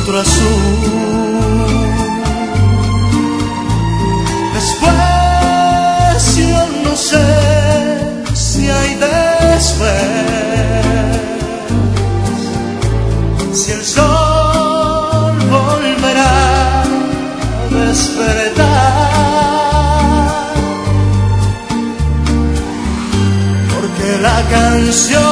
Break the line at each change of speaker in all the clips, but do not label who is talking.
otro azul. Después yo no sé si hay después, si el sol volverá a despertar, porque la canción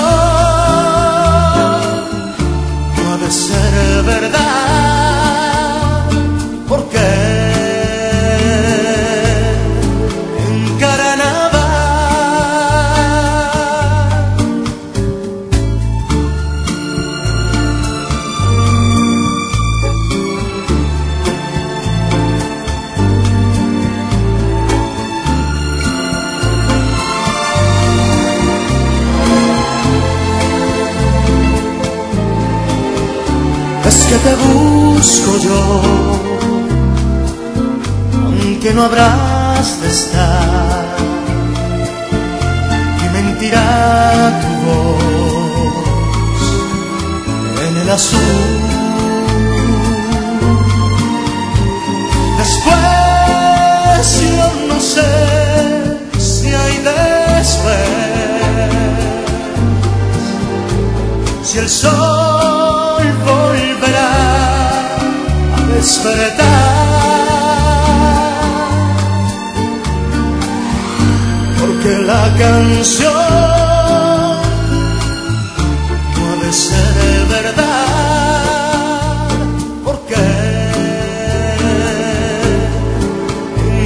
no ha de ser verdad, porque en carnaval es que te busco yo, aunque no habrás de estar, y mentirá tu voz en el azul. Después yo no sé si hay después, si el sol volverá a despertar, porque la canción no ha de ser verdad, porque en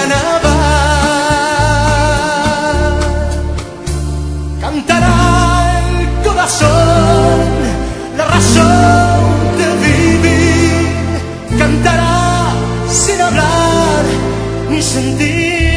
carnaval cantará el corazón, la razón de vivir, cantará sin hablar ni sentir.